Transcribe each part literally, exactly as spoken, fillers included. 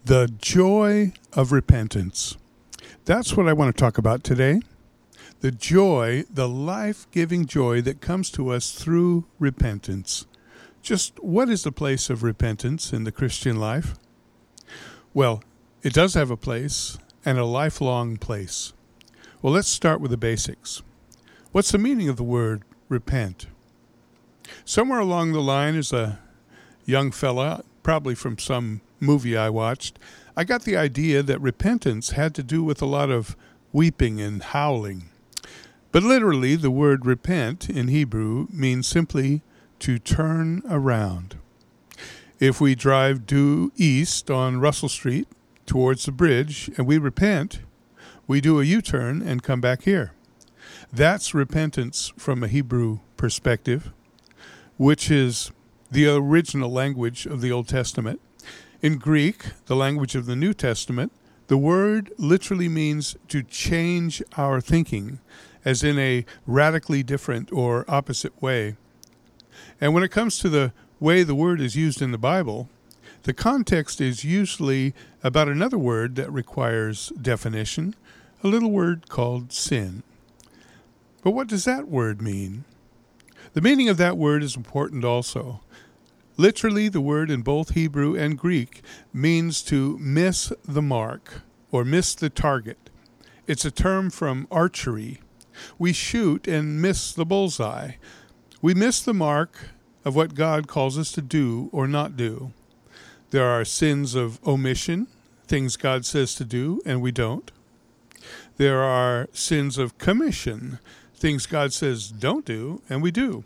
The joy of repentance. That's what I want to talk about today. The joy, the life-giving joy that comes to us through repentance. Just what is the place of repentance in the Christian life? Well, it does have a place, and a lifelong place. Well, let's start with the basics. What's the meaning of the word repent? Somewhere along the line, as a young fella, probably from some movie I watched, I got the idea that repentance had to do with a lot of weeping and howling. But literally, the word repent in Hebrew means simply to turn around. If we drive due east on Russell Street towards the bridge and we repent, we do a U-turn and come back here. That's repentance from a Hebrew perspective, which is the original language of the Old Testament. In Greek, the language of the New Testament, the word literally means to change our thinking, as in a radically different or opposite way. And when it comes to the way the word is used in the Bible, the context is usually about another word that requires definition, a little word called sin. But what does that word mean? The meaning of that word is important also. Literally, the word in both Hebrew and Greek means to miss the mark or miss the target. It's a term from archery. We shoot and miss the bullseye. We miss the mark of what God calls us to do or not do. There are sins of omission, things God says to do and we don't. There are sins of commission, things God says don't do and we do.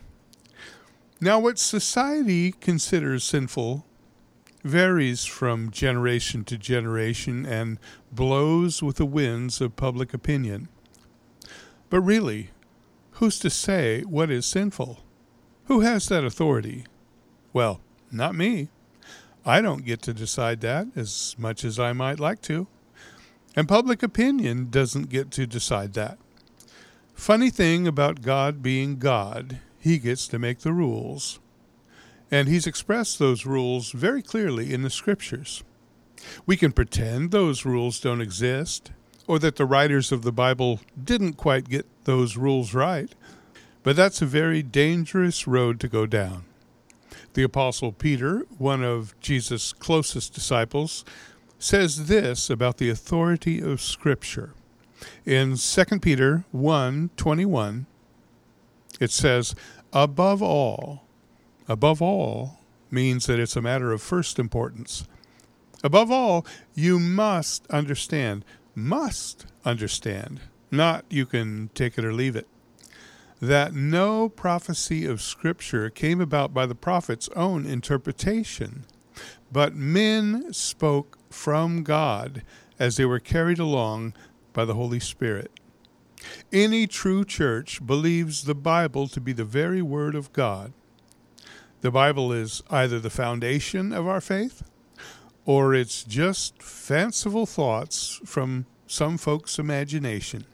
Now, what society considers sinful varies from generation to generation and blows with the winds of public opinion. But really, who's to say what is sinful? Who has that authority? Well, not me. I don't get to decide that as much as I might like to. And public opinion doesn't get to decide that. Funny thing about God being God, He gets to make the rules. And He's expressed those rules very clearly in the Scriptures. We can pretend those rules don't exist, or that the writers of the Bible didn't quite get those rules right. But that's a very dangerous road to go down. The Apostle Peter, one of Jesus' closest disciples, says this about the authority of Scripture. In Second Peter one twenty-one, it says, above all, above all means that it's a matter of first importance. Above all, you must understand, must understand, not you can take it or leave it, that no prophecy of Scripture came about by the prophet's own interpretation, but men spoke from God as they were carried along by the Holy Spirit. Any true church believes the Bible to be the very Word of God. The Bible is either the foundation of our faith, or it's just fanciful thoughts from some folks' imagination.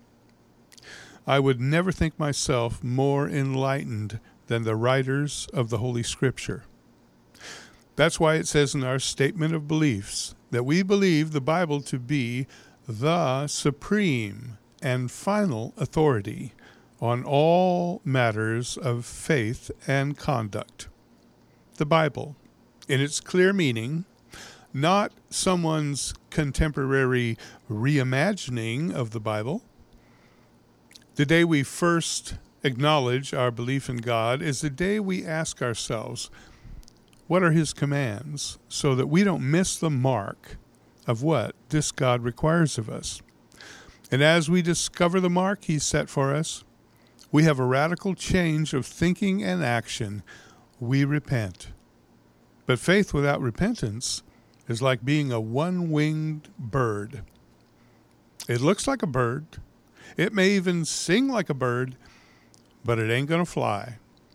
I would never think myself more enlightened than the writers of the Holy Scripture. That's why it says in our statement of beliefs that we believe the Bible to be the supreme and final authority on all matters of faith and conduct. The Bible, in its clear meaning, not someone's contemporary reimagining of the Bible. The day we first acknowledge our belief in God is the day we ask ourselves, what are His commands, so that we don't miss the mark of what this God requires of us. And as we discover the mark He's set for us, we have a radical change of thinking and action. We repent. But faith without repentance is like being a one-winged bird. It looks like a bird. It may even sing like a bird, but it ain't going to fly.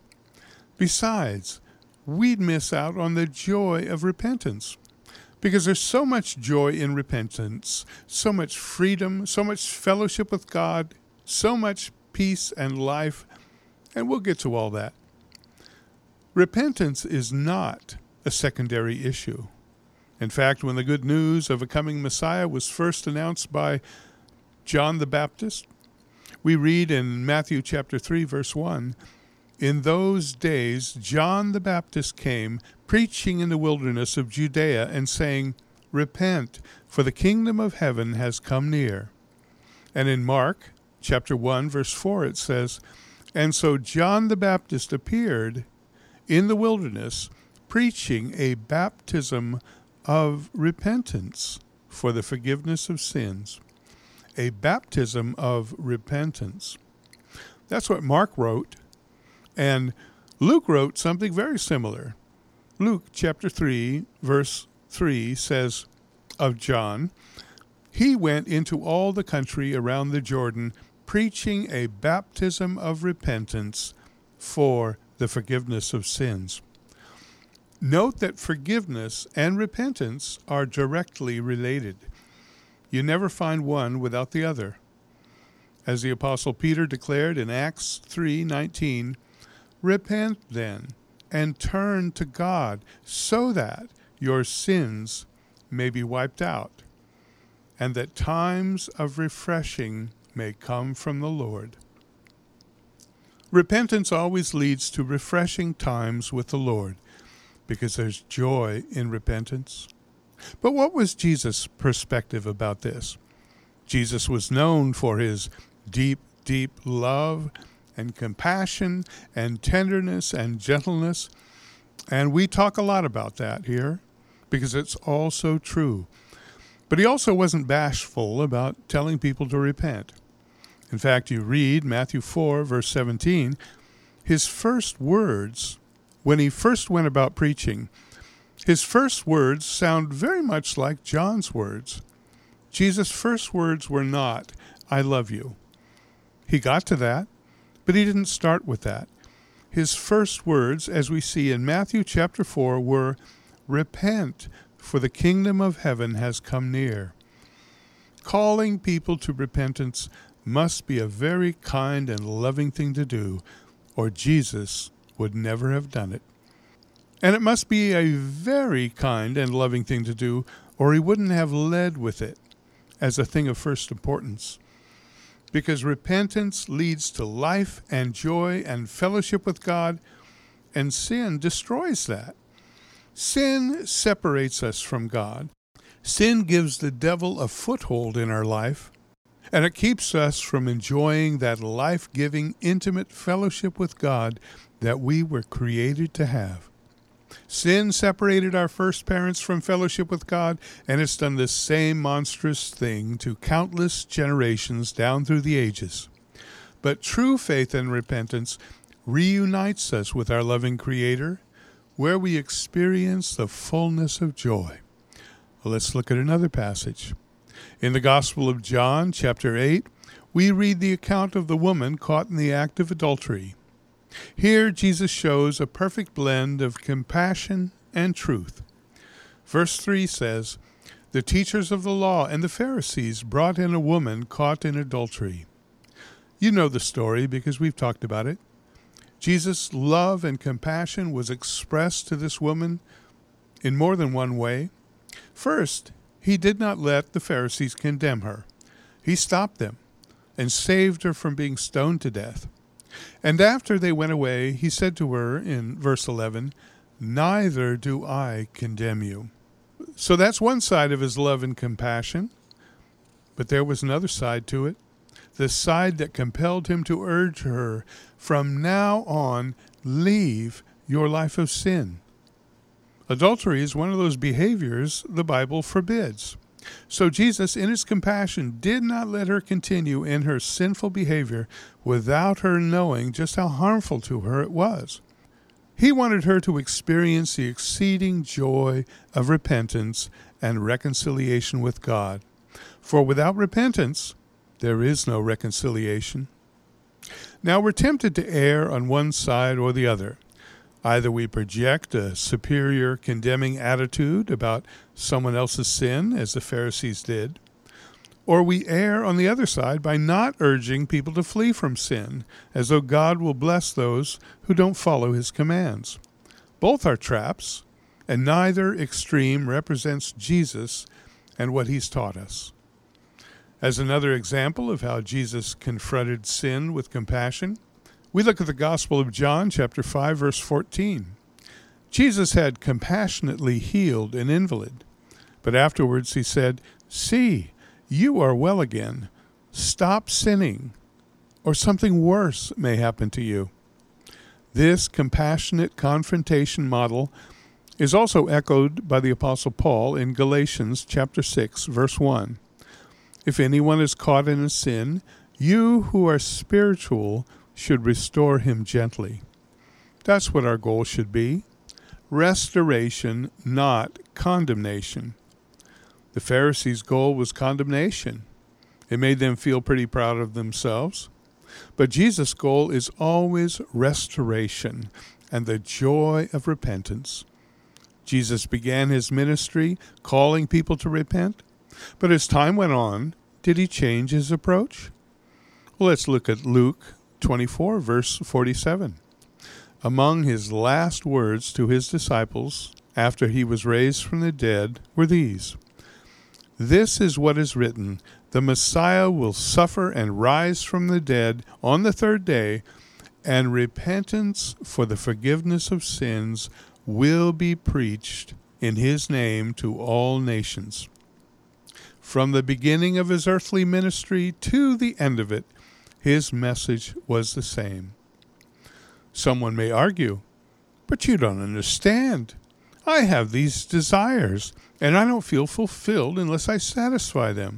Besides, we'd miss out on the joy of repentance. Because there's so much joy in repentance, so much freedom, so much fellowship with God, so much peace and life, and we'll get to all that. Repentance is not a secondary issue. In fact, when the good news of a coming Messiah was first announced by John the Baptist, we read in Matthew chapter three, verse one, "In those days John the Baptist came, preaching in the wilderness of Judea and saying, 'Repent, for the kingdom of heaven has come near.'" And in Mark chapter one, verse four, it says, "And so John the Baptist appeared in the wilderness, preaching a baptism of repentance for the forgiveness of sins." A baptism of repentance. That's what Mark wrote. And Luke wrote something very similar. Luke chapter three, verse three says of John, "He went into all the country around the Jordan, preaching a baptism of repentance for the forgiveness of sins." Note that forgiveness and repentance are directly related. You never find one without the other. As the Apostle Peter declared in Acts three nineteen, "Repent then and turn to God so that your sins may be wiped out, and that times of refreshing may come from the Lord." Repentance always leads to refreshing times with the Lord, because there's joy in repentance. But what was Jesus' perspective about this? Jesus was known for his deep, deep love and compassion and tenderness and gentleness, and we talk a lot about that here because it's all so true. But he also wasn't bashful about telling people to repent. In fact, you read Matthew four, verse seventeen, his first words, when he first went about preaching, his first words sound very much like John's words. Jesus' first words were not, "I love you." He got to that, but he didn't start with that. His first words, as we see in Matthew chapter four, were, "Repent, for the kingdom of heaven has come near." Calling people to repentance must be a very kind and loving thing to do, or Jesus would never have done it. And it must be a very kind and loving thing to do, or he wouldn't have led with it as a thing of first importance. Because repentance leads to life and joy and fellowship with God, and sin destroys that. Sin separates us from God. Sin gives the devil a foothold in our life, and it keeps us from enjoying that life-giving, intimate fellowship with God that we were created to have. Sin separated our first parents from fellowship with God, and it's done the same monstrous thing to countless generations down through the ages. But true faith and repentance reunites us with our loving Creator, where we experience the fullness of joy. Let's look at another passage. In the Gospel of John, chapter eight, we read the account of the woman caught in the act of adultery. Here, Jesus shows a perfect blend of compassion and truth. Verse three says, "The teachers of the law and the Pharisees brought in a woman caught in adultery." You know the story because we've talked about it. Jesus' love and compassion was expressed to this woman in more than one way. First, he did not let the Pharisees condemn her. He stopped them and saved her from being stoned to death. And after they went away, he said to her in verse eleven, "Neither do I condemn you." So that's one side of his love and compassion. But there was another side to it, the side that compelled him to urge her, "From now on, leave your life of sin." Adultery is one of those behaviors the Bible forbids. So Jesus, in his compassion, did not let her continue in her sinful behavior without her knowing just how harmful to her it was. He wanted her to experience the exceeding joy of repentance and reconciliation with God. For without repentance, there is no reconciliation. Now we're tempted to err on one side or the other. Either we project a superior condemning attitude about someone else's sin, as the Pharisees did, or we err on the other side by not urging people to flee from sin, as though God will bless those who don't follow his commands. Both are traps, and neither extreme represents Jesus and what he's taught us. As another example of how Jesus confronted sin with compassion, we look at the Gospel of John, chapter five, verse fourteen. Jesus had compassionately healed an invalid, but afterwards he said, "See, you are well again. Stop sinning, or something worse may happen to you." This compassionate confrontation model is also echoed by the Apostle Paul in Galatians chapter six, verse one. If anyone is caught in a sin, you who are spiritual should restore him gently. That's what our goal should be. Restoration, not condemnation. The Pharisees' goal was condemnation. It made them feel pretty proud of themselves. But Jesus' goal is always restoration and the joy of repentance. Jesus began his ministry calling people to repent, but as time went on, did he change his approach? Well, let's look at Luke twenty-four, verse forty-seven. Among his last words to his disciples after he was raised from the dead were these: "This is what is written, the Messiah will suffer and rise from the dead on the third day, and repentance for the forgiveness of sins will be preached in his name to all nations." From the beginning of his earthly ministry to the end of it, his message was the same. Someone may argue, "But you don't understand. I have these desires, and I don't feel fulfilled unless I satisfy them."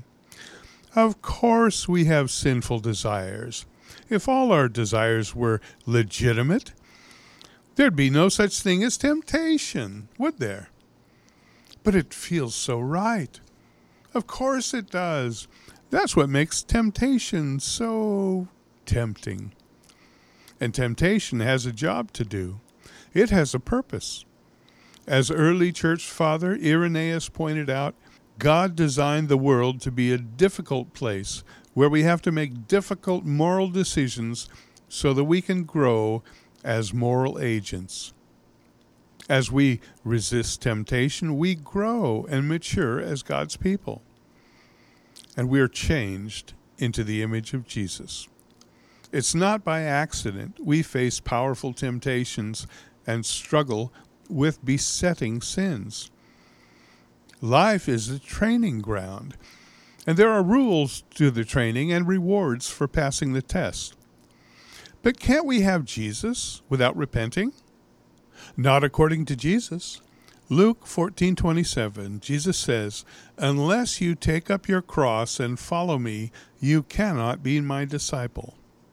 Of course we have sinful desires. If all our desires were legitimate, there'd be no such thing as temptation, would there? But it feels so right. Of course it does. That's what makes temptation so tempting. And temptation has a job to do. It has a purpose. As early church father Irenaeus pointed out, God designed the world to be a difficult place where we have to make difficult moral decisions so that we can grow as moral agents. As we resist temptation, we grow and mature as God's people. And we are changed into the image of Jesus. It's not by accident we face powerful temptations and struggle with besetting sins. Life is a training ground, and there are rules to the training and rewards for passing the test. But can't we have Jesus without repenting? Not according to Jesus. Luke fourteen twenty-seven, Jesus says, "Unless you take up your cross and follow me, you cannot be my disciple."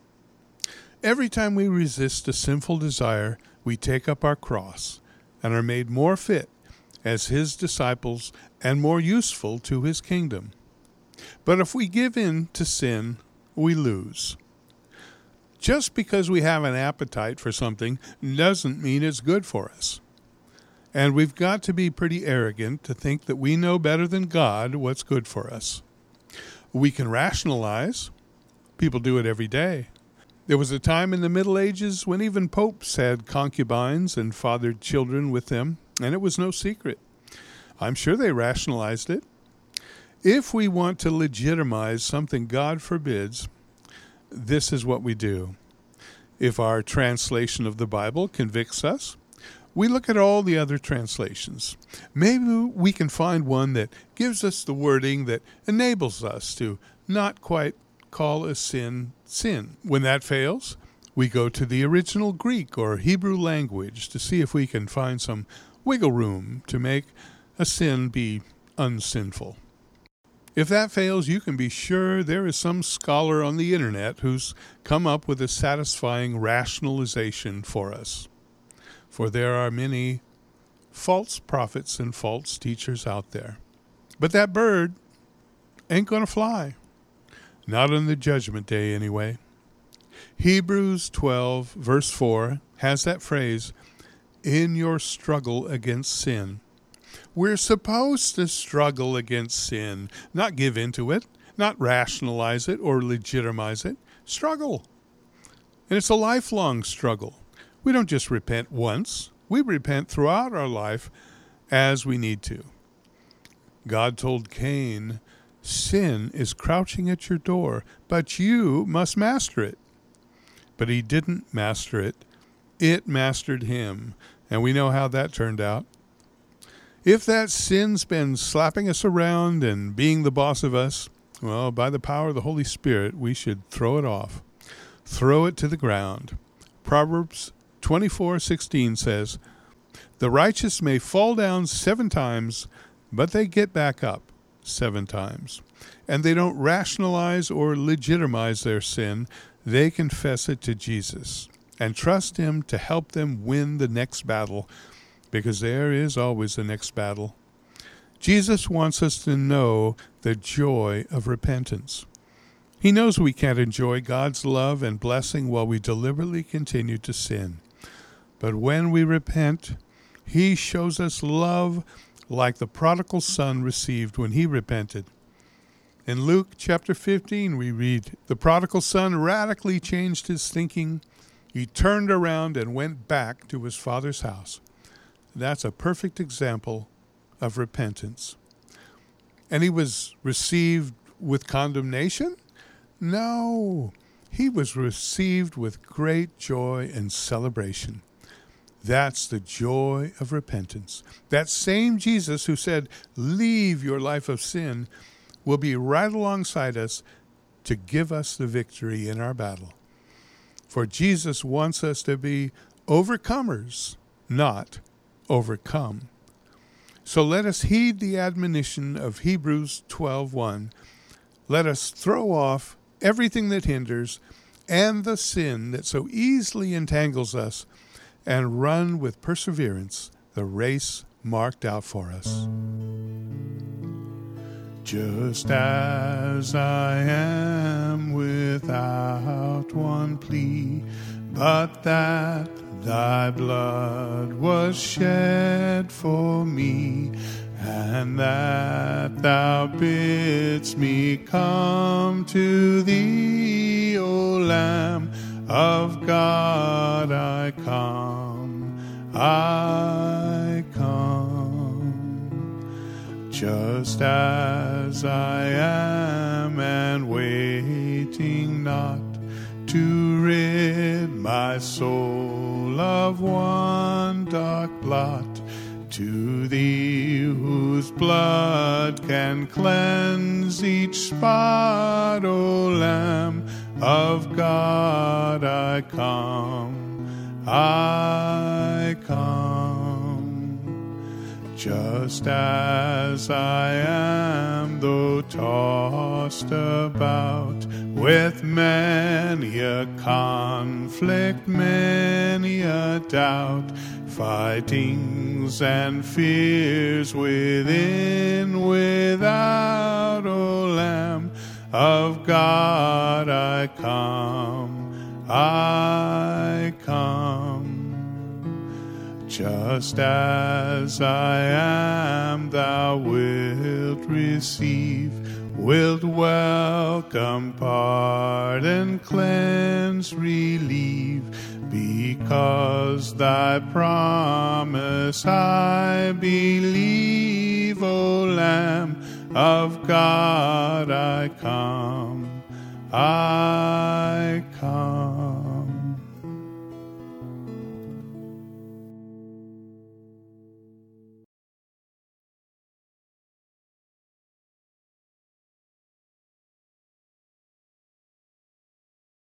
Every time we resist a sinful desire, we take up our cross and are made more fit as his disciples and more useful to his kingdom. But if we give in to sin, we lose. Just because we have an appetite for something doesn't mean it's good for us. And we've got to be pretty arrogant to think that we know better than God what's good for us. We can rationalize. People do it every day. There was a time in the Middle Ages when even popes had concubines and fathered children with them, and it was no secret. I'm sure they rationalized it. If we want to legitimize something God forbids, this is what we do. If our translation of the Bible convicts us, we look at all the other translations. Maybe we can find one that gives us the wording that enables us to not quite call a sin sin. When that fails, we go to the original Greek or Hebrew language to see if we can find some wiggle room to make a sin be unsinful. If that fails, you can be sure there is some scholar on the internet who's come up with a satisfying rationalization for us. For there are many false prophets and false teachers out there. But that bird ain't going to fly. Not on the judgment day, anyway. Hebrews twelve, verse four, has that phrase, "in your struggle against sin." We're supposed to struggle against sin, not give in to it, not rationalize it or legitimize it. Struggle. And it's a lifelong struggle. We don't just repent once. We repent throughout our life as we need to. God told Cain, sin is crouching at your door, but you must master it. But he didn't master it. It mastered him. And we know how that turned out. If that sin's been slapping us around and being the boss of us, well, by the power of the Holy Spirit, we should throw it off. Throw it to the ground. Proverbs twenty-four sixteen says, "The righteous may fall down seven times, but they get back up seven times." And they don't rationalize or legitimize their sin. They confess it to Jesus and trust him to help them win the next battle, because there is always the next battle. Jesus wants us to know the joy of repentance. He knows we can't enjoy God's love and blessing while we deliberately continue to sin. But when we repent, he shows us love like the prodigal son received when he repented. In Luke chapter fifteen, we read, "The prodigal son radically changed his thinking. He turned around and went back to his father's house." That's a perfect example of repentance. And he was received with condemnation? No, he was received with great joy and celebration. That's the joy of repentance. That same Jesus who said, "Leave your life of sin," will be right alongside us to give us the victory in our battle. For Jesus wants us to be overcomers, not overcome. So let us heed the admonition of Hebrews twelve one. Let us throw off everything that hinders and the sin that so easily entangles us, and run with perseverance the race marked out for us. Just as I am without one plea, but that thy blood was shed for me, and that thou bidst me come to thee, O Lamb of God, I come, I come. Just as I am, and waiting not to rid my soul of one dark blot, to thee whose blood can cleanse each spot, O Lamb of God, I come, I come. Just as I am, though tossed about with many a conflict, many a doubt, fightings and fears within, without, O Lamb of God, I come, I come. Just as I am, thou wilt receive, wilt welcome, pardon, cleanse, relieve, because thy promise I believe, O Lamb of God, I come, I come.